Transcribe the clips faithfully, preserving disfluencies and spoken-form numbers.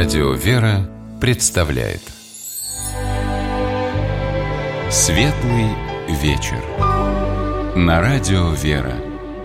Радио «Вера» представляет Светлый вечер на Радио «Вера».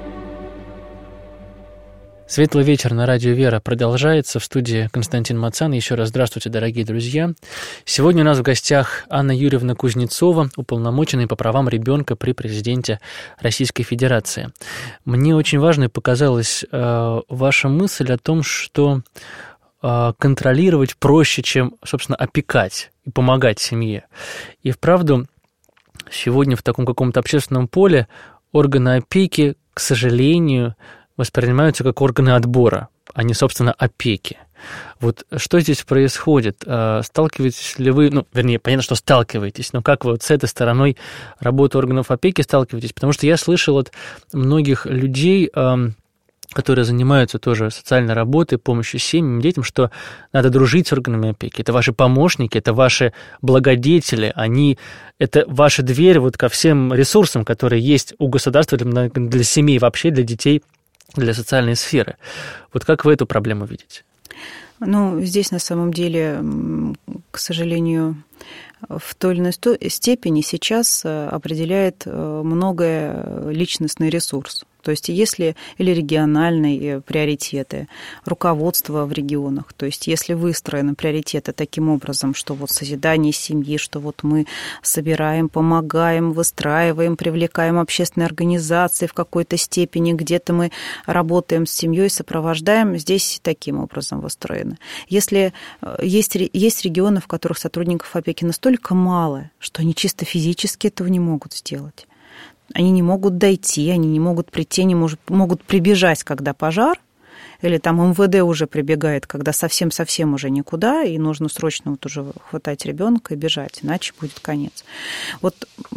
Светлый вечер на Радио «Вера» продолжается. В студии Константин Мацан. Еще раз здравствуйте, дорогие друзья. Сегодня у нас в гостях Анна Юрьевна Кузнецова, уполномоченная по правам ребенка при президенте Российской Федерации. Мне очень важной показалась э, ваша мысль о том, что э, контролировать проще, чем, собственно, опекать и помогать семье. И вправду, сегодня в таком каком-то общественном поле органы опеки, к сожалению, воспринимаются как органы отбора, а не, собственно, опеки. Вот что здесь происходит? Сталкиваетесь ли вы, ну, вернее, понятно, что сталкиваетесь, но как вы вот с этой стороной работы органов опеки сталкиваетесь? Потому что я слышал от многих людей, которые занимаются тоже социальной работой, помощью семьям, детям, что надо дружить с органами опеки. Это ваши помощники, это ваши благодетели, они, это ваша дверь вот ко всем ресурсам, которые есть у государства для, для семей, вообще для детей, для социальной сферы. Вот как вы эту проблему видите? Ну, здесь на самом деле, к сожалению, в той или иной степени сейчас определяет многое личностный ресурс. То есть если или региональные приоритеты, руководство в регионах, то есть если выстроены приоритеты таким образом, что вот созидание семьи, что вот мы собираем, помогаем, выстраиваем, привлекаем общественные организации в какой-то степени, где-то мы работаем с семьей, сопровождаем, здесь таким образом выстроено. Если есть, есть регионы, в которых сотрудников опеки настолько мало, что они чисто физически этого не могут сделать. Они не могут дойти, они не могут прийти, они может, могут прибежать, когда пожар, или там эм вэ дэ уже прибегает, когда совсем-совсем уже никуда, и нужно срочно вот уже хватать ребенка и бежать, иначе будет конец. Вот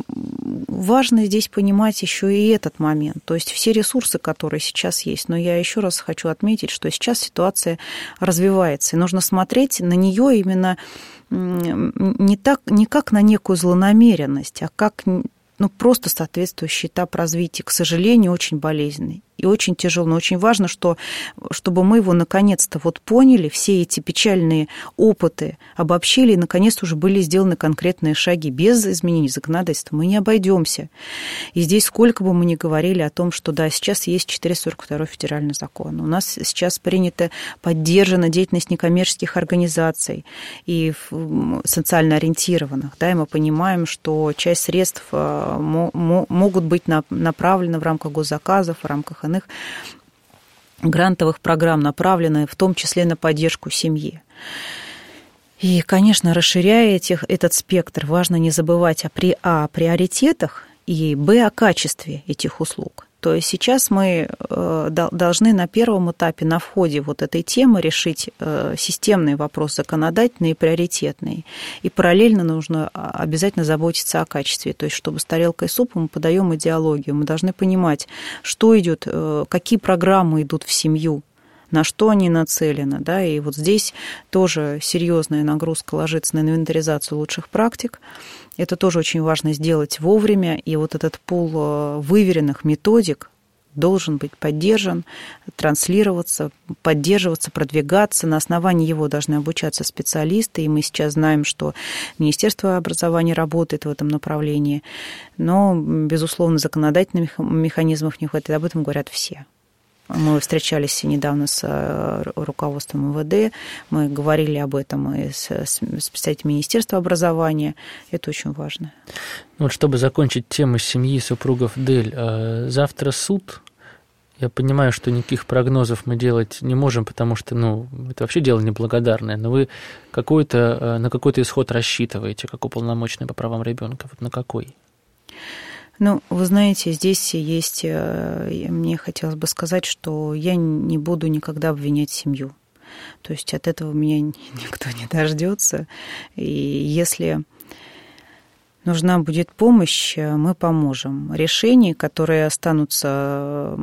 важно здесь понимать еще и этот момент, то есть все ресурсы, которые сейчас есть, но я еще раз хочу отметить, что сейчас ситуация развивается, и нужно смотреть на нее именно не, так, не как на некую злонамеренность, а как... ну, просто соответствующий этап развития, к сожалению, очень болезненный и очень тяжелый. Но очень важно, что, чтобы мы его наконец-то вот поняли, все эти печальные опыты обобщили, и наконец-то уже были сделаны конкретные шаги. Без изменений законодательства мы не обойдемся. И здесь сколько бы мы ни говорили о том, что да, сейчас есть четыреста сорок второй федеральный закон, у нас сейчас принята, поддержана деятельность некоммерческих организаций и социально ориентированных, да, и мы понимаем, что часть средств могут быть направлены в рамках госзаказов, в рамках иных грантовых программ, направлены в том числе на поддержку семьи. И, конечно, расширяя этих, этот спектр, важно не забывать о, при, о приоритетах и, б, о качестве этих услуг. То есть сейчас мы должны на первом этапе, на входе вот этой темы решить системный вопрос, законодательный и приоритетный. И параллельно нужно обязательно заботиться о качестве. То есть чтобы с тарелкой супа мы подаем идеологию. Мы должны понимать, что идет, какие программы идут в семью, на что они нацелены. Да? И вот здесь тоже серьезная нагрузка ложится на инвентаризацию лучших практик. Это тоже очень важно сделать вовремя, и вот этот пул выверенных методик должен быть поддержан, транслироваться, поддерживаться, продвигаться. На основании его должны обучаться специалисты, и мы сейчас знаем, что Министерство образования работает в этом направлении, но, безусловно, законодательных механизмов не хватает, об этом говорят все. Мы встречались недавно с руководством эм вэ дэ, мы говорили об этом и с представителями Министерства образования. Это очень важно. Вот чтобы закончить тему семьи супругов Дель, завтра суд. Я понимаю, что никаких прогнозов мы делать не можем, потому что, ну, это вообще дело неблагодарное, но вы какой-то, на какой-то исход рассчитываете, как уполномоченный по правам ребенка? Вот на какой? Ну, вы знаете, здесь есть, мне хотелось бы сказать, что я не буду никогда обвинять семью. То есть от этого меня никто не дождется. И если нужна будет помощь, мы поможем. Решения, которые останутся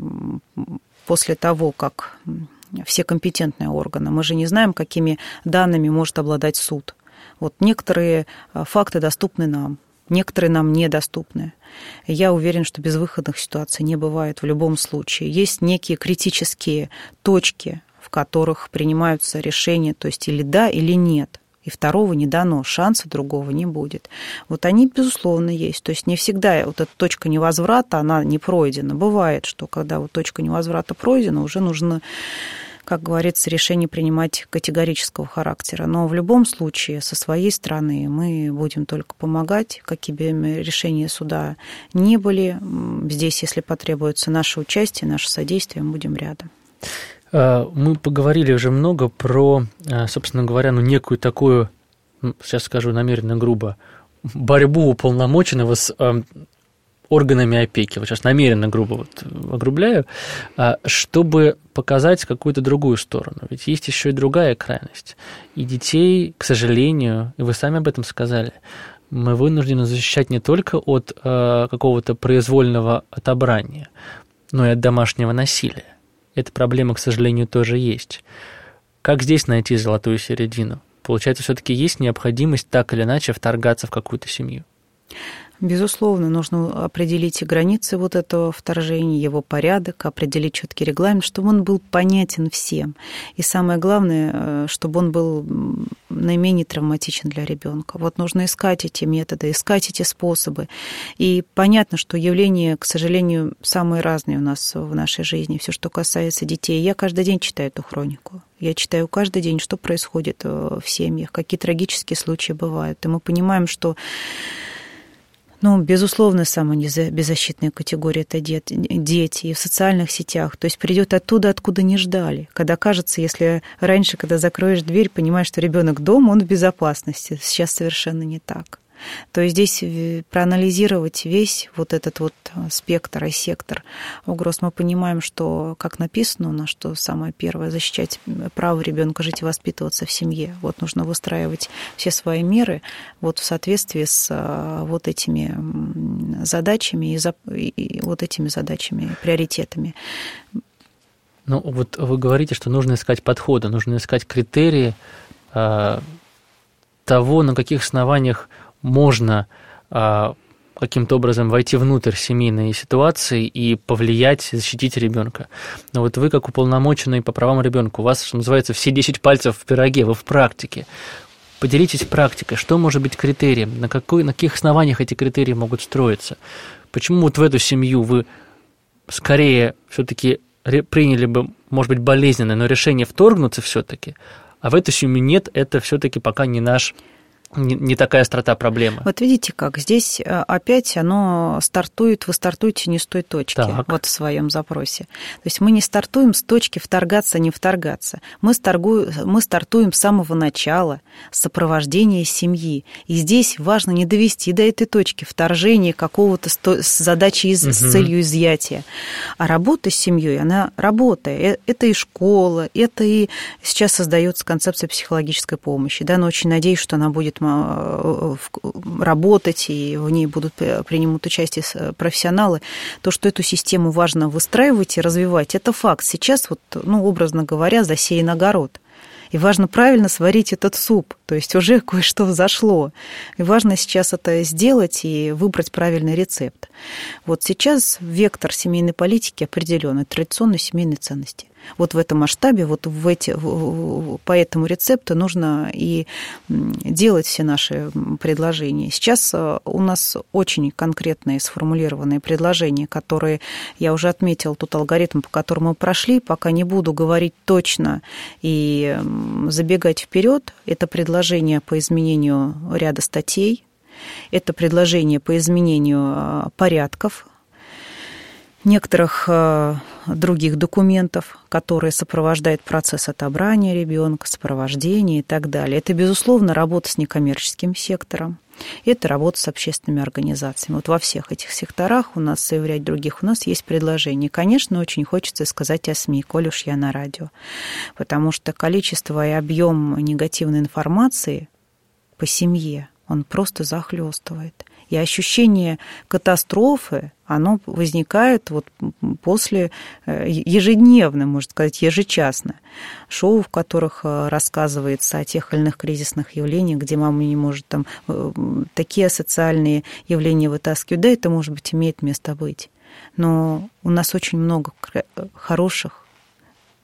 после того, как все компетентные органы, мы же не знаем, какими данными может обладать суд. Вот некоторые факты доступны нам, некоторые нам недоступны. Я уверен, что безвыходных ситуаций не бывает в любом случае. Есть некие критические точки, которых принимаются решения, то есть или да, или нет. И второго не дано, шанса другого не будет. Вот они, безусловно, есть. То есть не всегда вот эта точка невозврата, она не пройдена. Бывает, что когда вот точка невозврата пройдена, уже нужно, как говорится, решение принимать категорического характера. Но в любом случае, со своей стороны, мы будем только помогать, какие бы решения суда ни были. Здесь, если потребуется наше участие, наше содействие, мы будем рядом. Мы поговорили уже много про, собственно говоря, ну, некую такую, сейчас скажу намеренно грубо, борьбу уполномоченного с органами опеки. Вот сейчас намеренно грубо вот огрубляю, чтобы показать какую-то другую сторону. Ведь есть еще и другая крайность. И детей, к сожалению, и вы сами об этом сказали, мы вынуждены защищать не только от какого-то произвольного отобрания, но и от домашнего насилия. Эта проблема, к сожалению, тоже есть. Как здесь найти золотую середину? Получается, все-таки есть необходимость так или иначе вторгаться в какую-то семью? Безусловно, нужно определить и границы вот этого вторжения, его порядок, определить четкий регламент, чтобы он был понятен всем. И самое главное, чтобы он был наименее травматичен для ребенка. Вот нужно искать эти методы, искать эти способы. И понятно, что явления, к сожалению, самые разные у нас в нашей жизни, все, что касается детей. Я каждый день читаю эту хронику. Я читаю каждый день, что происходит в семьях, какие трагические случаи бывают. И мы понимаем, что Ну, безусловно, самая беззащитная категория – это дети и в социальных сетях. То есть придет оттуда, откуда не ждали. Когда кажется, если раньше, когда закроешь дверь, понимаешь, что ребенок дома, он в безопасности. Сейчас совершенно не так. То есть здесь проанализировать весь вот этот вот спектр и сектор угроз, мы понимаем, что, как написано у нас, что самое первое – защищать право ребенка жить и воспитываться в семье. Вот нужно выстраивать все свои меры вот в соответствии с вот этими задачами и, за, и вот этими задачами, приоритетами. Ну, вот вы говорите, что нужно искать подходы, нужно искать критерии э, того, на каких основаниях можно а, каким-то образом войти внутрь семейной ситуации и повлиять, защитить ребенка. Но вот вы, как уполномоченный по правам ребенка, у вас, что называется, все десять пальцев в пироге, вы в практике. Поделитесь практикой, что может быть критерием, на, какой, на каких основаниях эти критерии могут строиться. Почему вот в эту семью вы скорее все-таки приняли бы, может быть, болезненное, но решение вторгнуться все-таки, а в эту семью нет, это все-таки пока не наш... не такая острота проблемы. Вот видите как, здесь опять оно стартует, вы стартуете не с той точки, так. Вот в своем запросе. То есть мы не стартуем с точки вторгаться, не вторгаться. Мы, старгу, мы стартуем с самого начала, с сопровождения семьи. И здесь важно не довести до этой точки вторжения какого-то с задачей, из, угу. с целью изъятия. А работа с семьей, она работа. Это и школа, это и сейчас создается концепция психологической помощи. Да, но очень надеюсь, что она будет работать, и в ней будут принимать участие профессионалы. То, что эту систему важно выстраивать и развивать, это факт. Сейчас, вот, ну, образно говоря, засеян огород. И важно правильно сварить этот суп, то есть уже кое-что взошло. И важно сейчас это сделать и выбрать правильный рецепт. Вот сейчас вектор семейной политики определенный, традиционные семейные ценности. Вот в этом масштабе, вот в эти, по этому рецепту нужно и делать все наши предложения. Сейчас у нас очень конкретные сформулированные предложения, которые, я уже отметила, тот алгоритм, по которому мы прошли, пока не буду говорить точно и забегать вперед. Это предложение по изменению ряда статей, это предложение по изменению порядков, некоторых других документов, которые сопровождают процесс отобрания ребенка, сопровождения и так далее. Это, безусловно, работа с некоммерческим сектором, это работа с общественными организациями. Вот во всех этих секторах у нас, и в ряде других, у нас есть предложения. Конечно, очень хочется сказать о СМИ, коль уж я на радио, потому что количество и объем негативной информации по семье, он просто захлестывает. И ощущение катастрофы, оно возникает вот после ежедневно, можно сказать, ежечасно. Шоу, в которых рассказывается о тех или иных кризисных явлениях, где мама не может там такие социальные явления вытаскивать. Да, это, может быть, имеет место быть. Но у нас очень много хороших,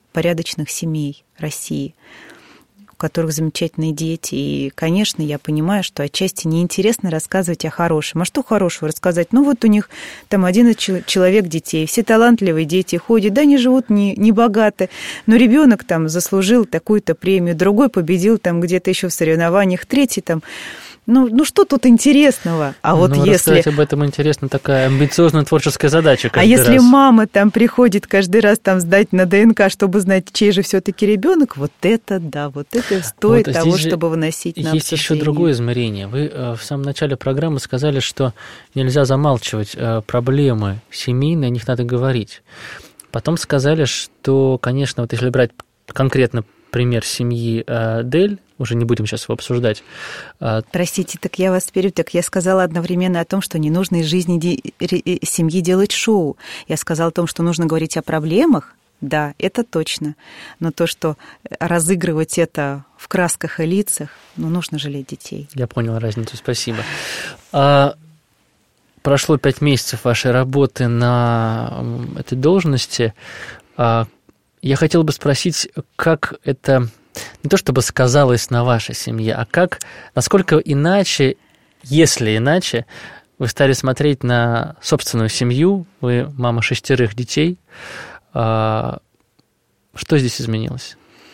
порядочных семей России, у которых замечательные дети. И, конечно, я понимаю, что отчасти неинтересно рассказывать о хорошем. А что хорошего рассказать? Ну, вот у них там один человек детей, все талантливые дети ходят, да, они живут не, не богаты, но ребенок там заслужил такую-то премию, другой победил там где-то еще в соревнованиях, третий там... Ну, ну что тут интересного? А вот ну, если... рассказать об этом интересно, такая амбициозная творческая задача каждый А если раз. мама там приходит каждый раз там сдать на ДНК, чтобы знать, чей же все-таки ребенок, вот это да, вот это стоит вот, того, чтобы выносить на есть обсуждение. Еще другое измерение. Вы э, в самом начале программы сказали, что нельзя замалчивать э, проблемы семейные, о них надо говорить. Потом сказали, что, конечно, вот если брать конкретно пример семьи э, Дель, уже не будем сейчас его обсуждать. Простите, так я вас перебью. Так я сказала одновременно о том, что не нужно из жизни де... семьи делать шоу. Я сказала о том, что нужно говорить о проблемах. Да, это точно. Но то, что разыгрывать это в красках и лицах, ну, нужно жалеть детей. Я понял разницу, спасибо. А, прошло пять месяцев вашей работы на этой должности. А, я хотел бы спросить, как это... Не то чтобы сказалось на вашей семье, а как, насколько иначе, если иначе, вы стали смотреть на собственную семью, вы мама шестерых детей, что здесь изменилось?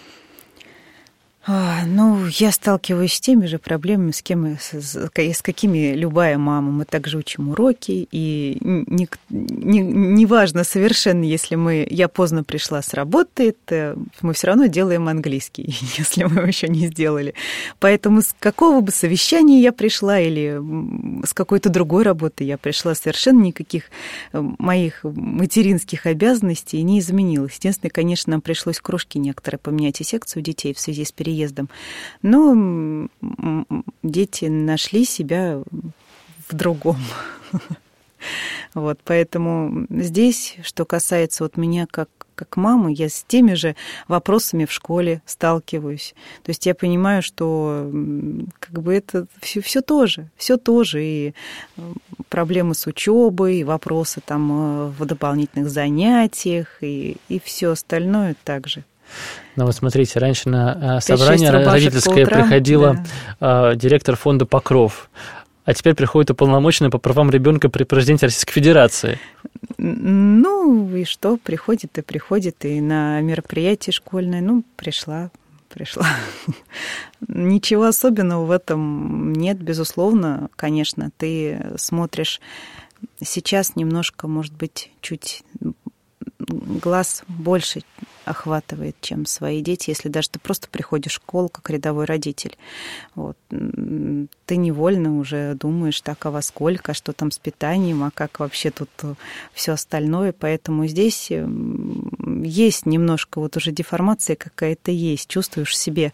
Ну, я сталкиваюсь с теми же проблемами, с, кем, с, с какими любая мама. Мы также учим уроки, и не, не, не важно совершенно, если мы, я поздно пришла с работы, это, мы все равно делаем английский, если мы его еще не сделали. Поэтому с какого бы совещания я пришла или с какой-то другой работы я пришла, совершенно никаких моих материнских обязанностей не изменилось. Единственное, конечно, нам пришлось кружки некоторые поменять и секцию детей в связи с переездом. Но дети нашли себя в другом. Вот, поэтому здесь, что касается вот меня как, как мамы, я с теми же вопросами в школе сталкиваюсь. То есть я понимаю, что как бы это все, все то же, все то же. И проблемы с учебой, и вопросы там в дополнительных занятиях, и, и все остальное также. Ну вот смотрите, раньше на собрание родительское приходила да. директор фонда «Покров», а теперь приходит уполномоченный по правам ребенка при президенте Российской Федерации. Ну и что, приходит и приходит, и на мероприятие школьное, ну, пришла, пришла. Ничего особенного в этом нет, безусловно, конечно, ты смотришь сейчас немножко, может быть, чуть глаз больше охватывает, чем свои дети, если даже ты просто приходишь в школу как рядовой родитель. Вот. Ты невольно уже думаешь, так, а во сколько, что там с питанием, а как вообще тут все остальное. Поэтому здесь есть немножко вот уже деформация какая-то есть. Чувствуешь в себе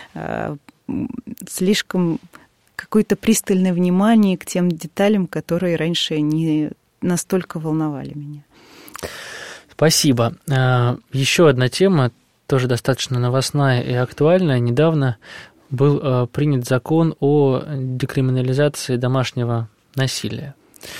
слишком какое-то пристальное внимание к тем деталям, которые раньше не настолько волновали меня. Спасибо. Еще одна тема, тоже достаточно новостная и актуальная. Недавно был принят закон о декриминализации домашнего насилия.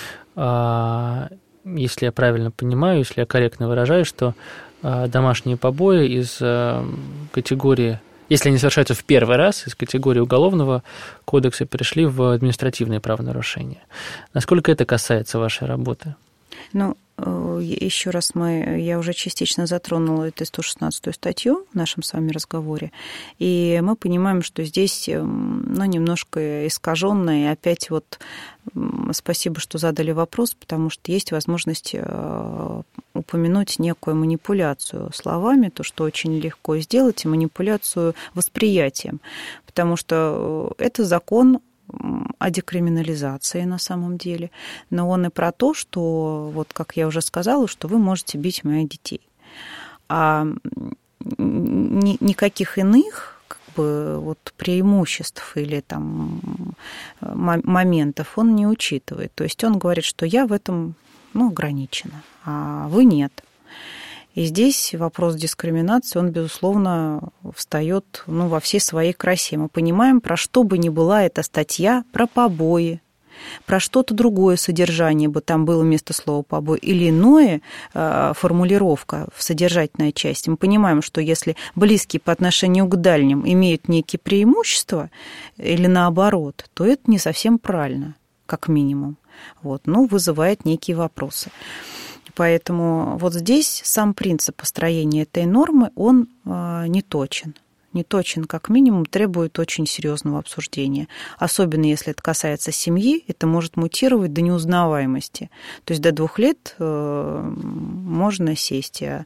Если я правильно понимаю, если я корректно выражаюсь, что домашние побои из категории, если они совершаются в первый раз, из категории Уголовного кодекса перешли в административные правонарушения. Насколько это касается вашей работы? Ну, еще раз мы, я уже частично затронула эту сто шестнадцатую статью в нашем с вами разговоре, и мы понимаем, что здесь, ну, немножко искаженно, и опять вот спасибо, что задали вопрос, потому что есть возможность упомянуть некую манипуляцию словами, то, что очень легко сделать, и манипуляцию восприятием, потому что это закон о декриминализации на самом деле, но он и про то, что, вот как я уже сказала, что вы можете бить моих детей. А ни, никаких иных как бы, вот, преимуществ или там, моментов он не учитывает. То есть он говорит, что я в этом, ну, ограничена, а вы нет. И здесь вопрос дискриминации, он, безусловно, встает, ну, во всей своей красе. Мы понимаем, про что бы ни была эта статья, про побои, про что-то другое содержание бы там было вместо слова «побой», или иное э, формулировка в содержательной части. Мы понимаем, что если близкие по отношению к дальним имеют некие преимущества или наоборот, то это не совсем правильно, как минимум. Вот, ну, вызывает некие вопросы. Поэтому вот здесь сам принцип построения этой нормы, он э, не точен. Не точен, как минимум, требует очень серьезного обсуждения. Особенно если это касается семьи, это может мутировать до неузнаваемости. То есть до двух лет э, можно сесть а,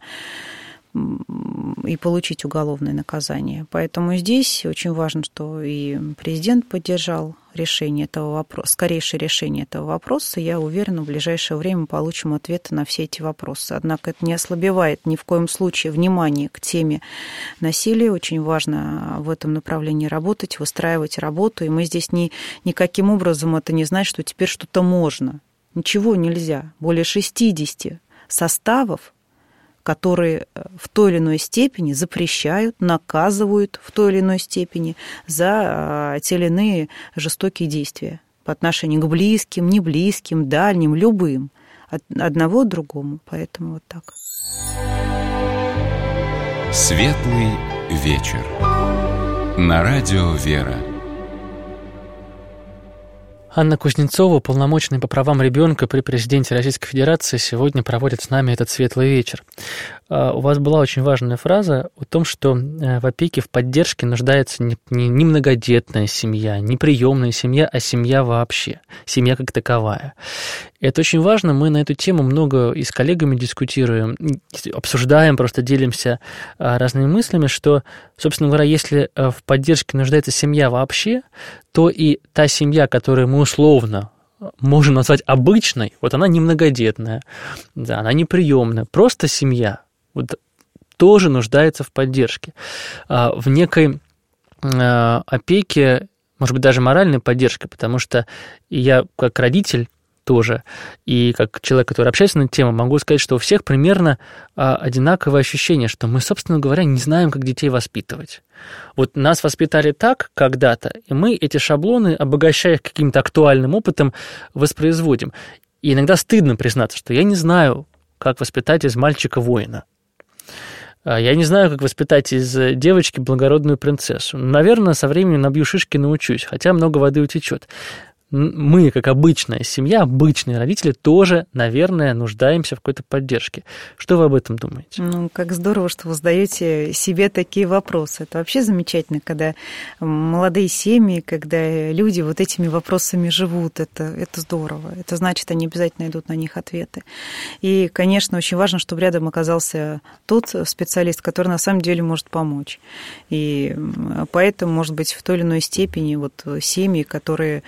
и получить уголовное наказание. Поэтому здесь очень важно, что и президент поддержал решение этого вопроса, скорейшее решение этого вопроса. Я уверена, в ближайшее время мы получим ответы на все эти вопросы. Однако это не ослабевает ни в коем случае внимание к теме насилия. Очень важно в этом направлении работать, выстраивать работу. И мы здесь ни, никаким образом это не значит, что теперь что-то можно. Ничего нельзя. Более шестидесяти составов, которые в той или иной степени запрещают, наказывают в той или иной степени за те или иные жестокие действия по отношению к близким, неблизким, дальним, любым, от одного к другому. Поэтому вот так. Светлый вечер. На радио «Вера». Анна Кузнецова, уполномоченная по правам ребенка при президенте Российской Федерации, сегодня проводит с нами этот светлый вечер. У вас была очень важная фраза о том, что в опеке, в поддержке нуждается не, не, не многодетная семья, не приемная семья, а семья вообще, семья как таковая. Это очень важно, мы на эту тему много и с коллегами дискутируем, обсуждаем, просто делимся разными мыслями, что, собственно говоря, если в поддержке нуждается семья вообще, то и та семья, которую мы условно можем назвать обычной, вот она не многодетная, да, она не приемная, просто семья, вот, тоже нуждается в поддержке, в некой опеке, может быть, даже моральной поддержке, потому что я как родитель тоже, и как человек, который общается на эту тему, могу сказать, что у всех примерно одинаковое ощущение, что мы, собственно говоря, не знаем, как детей воспитывать. Вот нас воспитали так когда-то, и мы эти шаблоны, обогащая их каким-то актуальным опытом, воспроизводим. И иногда стыдно признаться, что я не знаю, как воспитать из мальчика воина. Я не знаю, как воспитать из девочки благородную принцессу. Наверное, со временем набью шишки, научусь, хотя много воды утечет. Мы, как обычная семья, обычные родители, тоже, наверное, нуждаемся в какой-то поддержке. Что вы об этом думаете? Ну, как здорово, что вы задаете себе такие вопросы. Это вообще замечательно, когда молодые семьи, когда люди вот этими вопросами живут. Это, это здорово. Это значит, они обязательно найдут на них ответы. И, конечно, очень важно, чтобы рядом оказался тот специалист, который на самом деле может помочь. И поэтому, может быть, в той или иной степени вот семьи, которые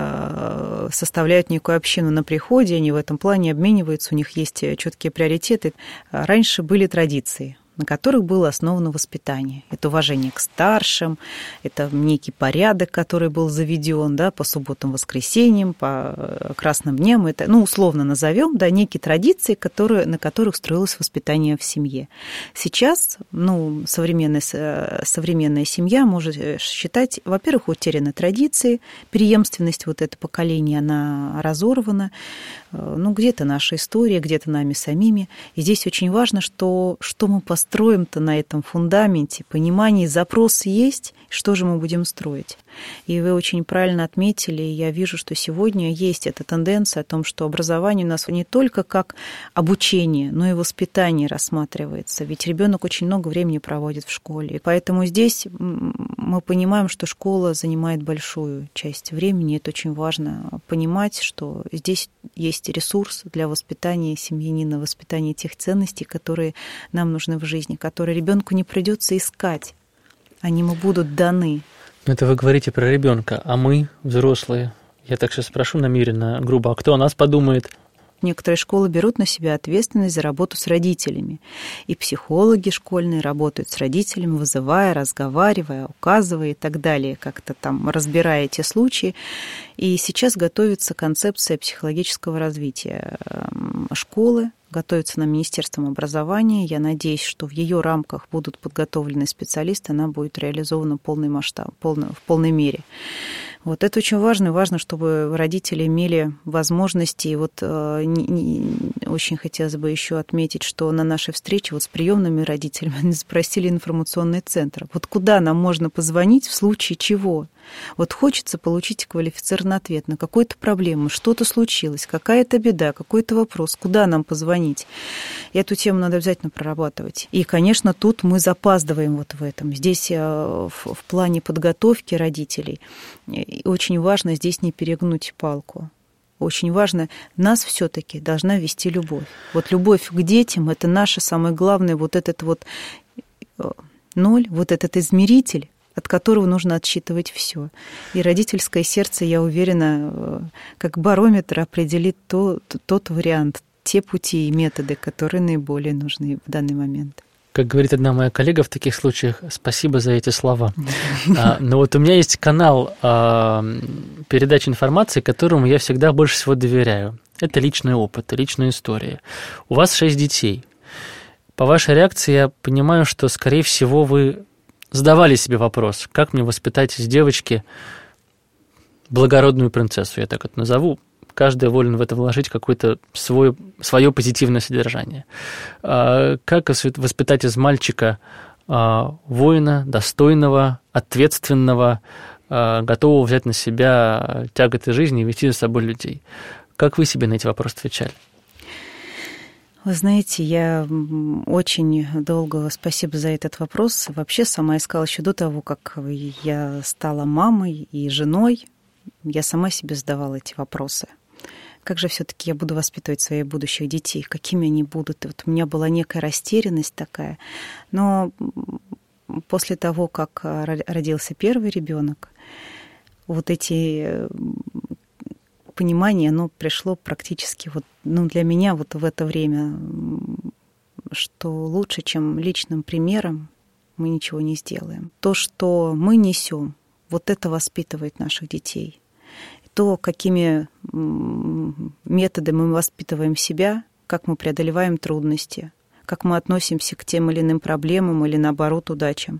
составляют некую общину на приходе, они в этом плане обмениваются, у них есть четкие приоритеты. Раньше были традиции, на которых было основано воспитание. Это уважение к старшим, это некий порядок, который был заведен, да, по субботам, воскресеньям, по красным дням. Это, ну, условно назовем, да, некие традиции, которые, на которых строилось воспитание в семье. Сейчас, ну, современная, современная семья может считать, во-первых, утеряны традиции, преемственность вот это поколение, она разорвана. Ну, где-то наша история, где-то нами самими. И здесь очень важно, что, что мы построим-то на этом фундаменте, понимание, запрос есть, что же мы будем строить. И вы очень правильно отметили, я вижу, что сегодня есть эта тенденция о том, что образование у нас не только как обучение, но и воспитание рассматривается. Ведь ребенок очень много времени проводит в школе. И поэтому здесь мы понимаем, что школа занимает большую часть времени. Это очень важно понимать, что здесь есть ресурс для воспитания семьянина, воспитания тех ценностей, которые нам нужны в жизни, которые ребенку не придется искать, они ему будут даны. Это вы говорите про ребенка, а мы, взрослые, я так сейчас спрошу намеренно, грубо, а кто о нас подумает? Некоторые школы берут на себя ответственность за работу с родителями. И психологи школьные работают с родителями, вызывая, разговаривая, указывая и так далее, как-то там разбирая эти случаи. И сейчас готовится концепция психологического развития школы, готовится на Министерством образования. Я надеюсь, что в ее рамках будут подготовлены специалисты, она будет реализована в полный масштаб, в полной мере. Вот это очень важно, и важно, чтобы родители имели возможности. И вот э, не, не, очень хотелось бы еще отметить, что на нашей встрече вот с приемными родителями спросили информационный центр. Вот куда нам можно позвонить в случае чего? Вот хочется получить квалифицированный ответ на какую-то проблему, что-то случилось, какая-то беда, какой-то вопрос, куда нам позвонить. И эту тему надо обязательно прорабатывать. И, конечно, тут мы запаздываем вот в этом. Здесь в, в плане подготовки родителей очень важно здесь не перегнуть палку. Очень важно, нас все-таки должна вести любовь. Вот любовь к детям – это наше самое главное, вот этот вот ноль, вот этот измеритель, от которого нужно отсчитывать все. И родительское сердце, я уверена, как барометр определит то, тот вариант, те пути и методы, которые наиболее нужны в данный момент. Как говорит одна моя коллега в таких случаях, спасибо за эти слова. Но вот у меня есть канал передачи информации, которому я всегда больше всего доверяю. Это личный опыт, личная история. У вас шесть детей. По вашей реакции я понимаю, что, скорее всего, вы задавали себе вопрос, как мне воспитать из девочки благородную принцессу, я так это назову. Каждый волен в это вложить какое-то свое, свое позитивное содержание. Как воспитать из мальчика воина, достойного, ответственного, готового взять на себя тяготы жизни и вести за собой людей? Как вы себе на эти вопросы отвечали? Вы знаете, я очень долго, спасибо за этот вопрос, вообще сама искала еще до того, как я стала мамой и женой, я сама себе задавала эти вопросы. Как же все-таки я буду воспитывать своих будущих детей, какими они будут? И вот у меня была некая растерянность такая, но после того, как родился первый ребенок, вот эти понимание, оно пришло практически вот, ну, для меня вот в это время, что лучше, чем личным примером, мы ничего не сделаем. То, что мы несем, вот это воспитывает наших детей. То, какими методами мы воспитываем себя, как мы преодолеваем трудности, как мы относимся к тем или иным проблемам или, наоборот, удачам.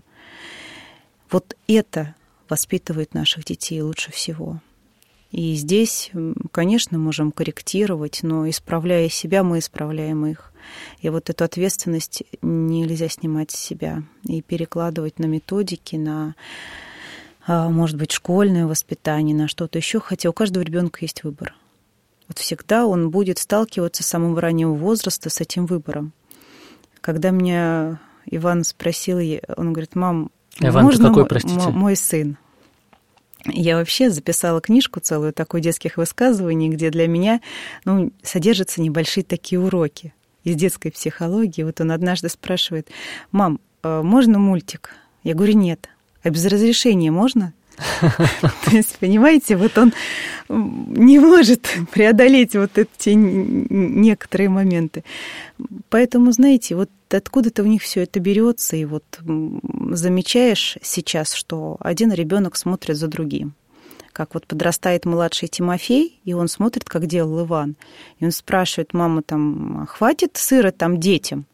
Вот это воспитывает наших детей лучше всего. И здесь, конечно, можем корректировать, но исправляя себя, мы исправляем их. И вот эту ответственность нельзя снимать с себя и перекладывать на методики, на, может быть, школьное воспитание, на что-то еще. Хотя у каждого ребенка есть выбор. Вот всегда он будет сталкиваться с самого раннего возраста с этим выбором. Когда меня Иван спросил, он говорит: «Мам, Иван, можно какой, мой, простите? мой сын?» Я вообще записала книжку целую такую детских высказываний, где для меня, ну, содержатся небольшие такие уроки из детской психологии. Вот он однажды спрашивает: «Мам, можно мультик?» Я говорю: «Нет». «А без разрешения можно?» То есть, понимаете, вот он не может преодолеть вот эти некоторые моменты. Поэтому, знаете, вот откуда-то у них все это берется, и вот замечаешь сейчас, что один ребенок смотрит за другим. Как вот подрастает младший Тимофей, и он смотрит, как делал Иван. И он спрашивает: «Мама, там хватит сыра там детям?»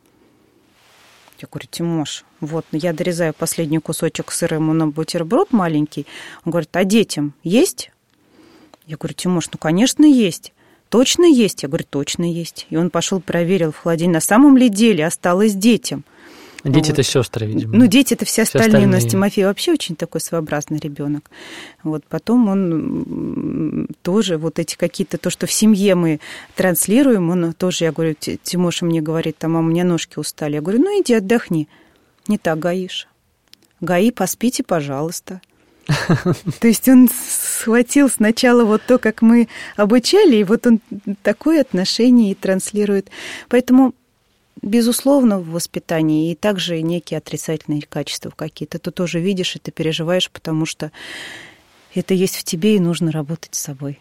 Я говорю: «Тимош, вот, я дорезаю последний кусочек сыра ему на бутерброд маленький». Он говорит: «А детям есть?» Я говорю: «Тимош, ну, конечно, есть. Точно есть?» Я говорю: «Точно есть». И он пошел, проверил в холодильнике, на самом ли деле осталось детям. Дети вот. Это сестры, видимо. Ну, дети это все, все остальные. остальные. У нас Тимофей вообще очень такой своеобразный ребенок. Вот потом он тоже вот эти какие-то, то, что в семье мы транслируем, он тоже, я говорю, Тимоша мне говорит: «Там, мама, у меня ножки устали». Я говорю: «Ну, иди отдохни». Не так, Гаиша. Гаи, поспите, пожалуйста. То есть он схватил сначала вот то, как мы обучали, и вот он такое отношение и транслирует. Поэтому, безусловно, в воспитании и также некие отрицательные качества какие-то. Ты тоже видишь, и ты переживаешь, потому что это есть в тебе, и нужно работать с собой.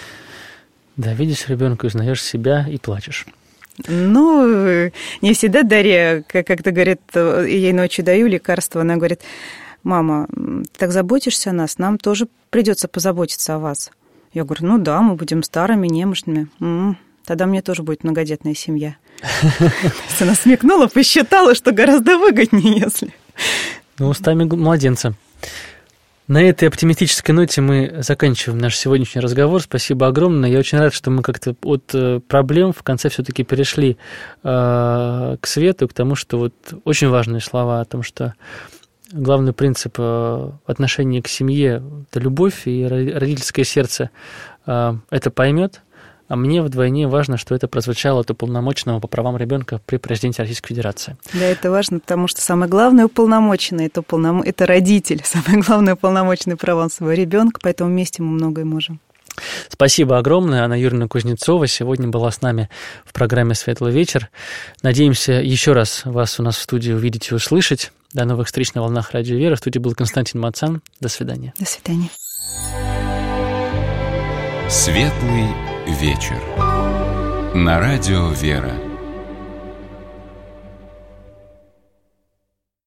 Да, видишь ребенка, узнаешь себя и плачешь. Ну, не всегда, Дарья, как-то говорит, я ей ночью даю лекарство, она говорит: «Мама, ты так заботишься о нас, нам тоже придется позаботиться о вас». Я говорю: «Ну да, мы будем старыми, немощными. М-м, тогда мне тоже будет многодетная семья». Она смекнула, посчитала, что гораздо выгоднее, если... Ну, устами младенца. На этой оптимистической ноте мы заканчиваем наш сегодняшний разговор. Спасибо огромное. Я очень рад, что мы как-то от проблем в конце все-таки перешли э, к свету, к тому, что вот очень важные слова о том, что главный принцип отношения к семье – это любовь, и родительское сердце э, это поймет. А мне вдвойне важно, что это прозвучало от уполномоченного по правам ребенка при президенте Российской Федерации. Да, это важно, потому что самый главный уполномоченный это, уполном... это родитель, самый главный уполномоченный правам своего ребенка, поэтому вместе мы многое можем. Спасибо огромное. Анна Юрьевна Кузнецова сегодня была с нами в программе «Светлый вечер». Надеемся еще раз вас у нас в студии увидеть и услышать. До новых встреч на волнах Радио Вера. В студии был Константин Мацан. До свидания. До свидания. Светлый вечер. На Радио Вера.